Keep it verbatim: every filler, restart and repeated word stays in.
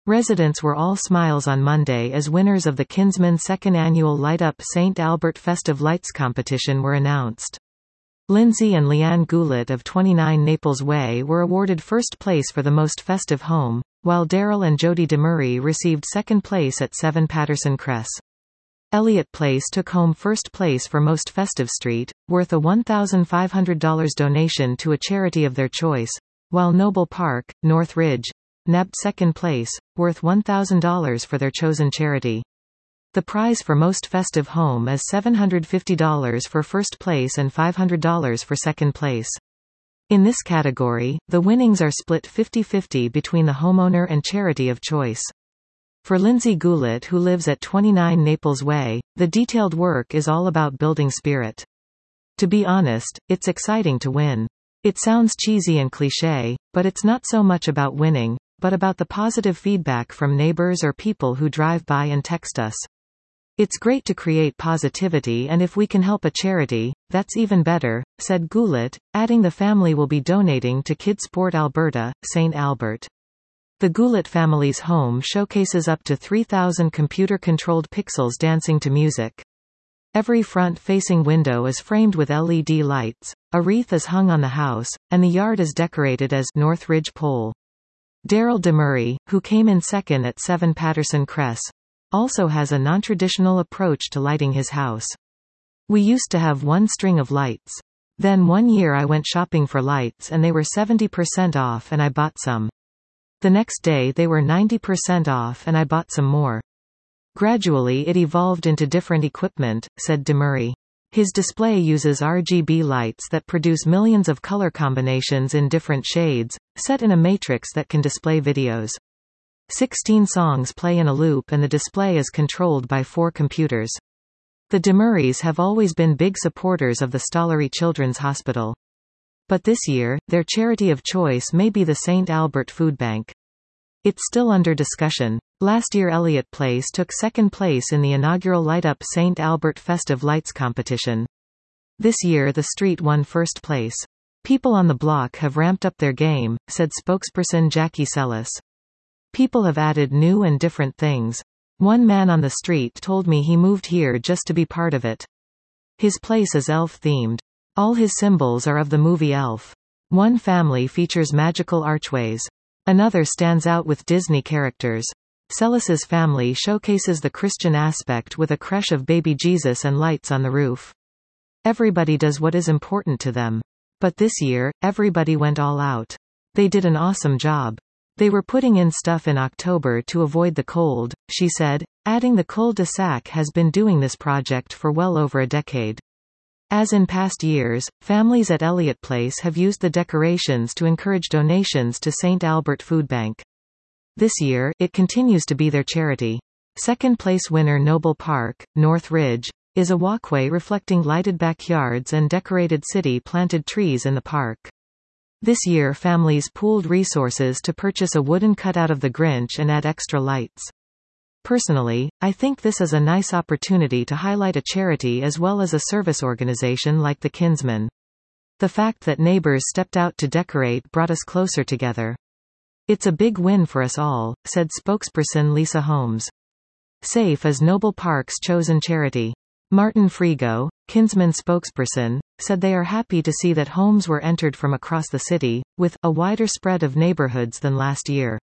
Residents were all smiles on Monday as winners of the Kinsman second annual Light Up Saint Albert Festive Lights competition were announced. Lindsay and Leanne Goulet of twenty-nine Naples Way were awarded first place for the most festive home, while Daryl and Jody DeMurray received second place at seven Patterson Cress. Elliott Place took home first place for most festive street, worth a one thousand five hundred dollars donation to a charity of their choice, while Noble Park, North Ridge, nabbed second place, worth one thousand dollars for their chosen charity. The prize for most festive home is seven hundred fifty dollars for first place and five hundred dollars for second place. In this category, the winnings are split fifty-fifty between the homeowner and charity of choice. For Lindsay Goulet, who lives at twenty-nine Naples Way, the detailed work is all about building spirit. To be honest, it's exciting to win. It sounds cheesy and cliché, but it's not so much about winning, but about the positive feedback from neighbors or people who drive by and text us. It's great to create positivity, and if we can help a charity, that's even better, said Goulet, adding the family will be donating to Kidsport Alberta, Saint Albert. The Goulet family's home showcases up to three thousand computer-controlled pixels dancing to music. Every front-facing window is framed with L E D lights, a wreath is hung on the house, and the yard is decorated as North Ridge Pole. Daryl DeMurray, who came in second at seven Patterson Cress, also has a non-traditional approach to lighting his house. We used to have one string of lights. Then one year I went shopping for lights and they were seventy percent off and I bought some. The next day they were ninety percent off and I bought some more. Gradually it evolved into different equipment, said DeMurray. His display uses R G B lights that produce millions of color combinations in different shades, set in a matrix that can display videos. Sixteen songs play in a loop and the display is controlled by four computers. The DeMurrays have always been big supporters of the Stollery Children's Hospital. But this year, their charity of choice may be the Saint Albert Food Bank. It's still under discussion. Last year Elliott Place took second place in the inaugural Light Up Saint Albert Festive Lights competition. This year the street won first place. People on the block have ramped up their game, said spokesperson Jackie Sellis. People have added new and different things. One man on the street told me he moved here just to be part of it. His place is elf-themed. All his symbols are of the movie Elf. One family features magical archways. Another stands out with Disney characters. Sellis's family showcases the Christian aspect with a creche of baby Jesus and lights on the roof. Everybody does what is important to them. But this year, everybody went all out. They did an awesome job. They were putting in stuff in October to avoid the cold, she said, adding the cul-de-sac has been doing this project for well over a decade. As in past years, families at Elliott Place have used the decorations to encourage donations to Saint Albert Food Bank. This year, it continues to be their charity. Second place winner Noble Park, North Ridge, is a walkway reflecting lighted backyards and decorated city-planted trees in the park. This year families pooled resources to purchase a wooden cutout of the Grinch and add extra lights. Personally, I think this is a nice opportunity to highlight a charity as well as a service organization like the Kinsman. The fact that neighbors stepped out to decorate brought us closer together. It's a big win for us all, said spokesperson Lisa Holmes. SAFE is Noble Park's chosen charity. Martin Frigo, Kinsman spokesperson, said they are happy to see that homes were entered from across the city, with a wider spread of neighborhoods than last year.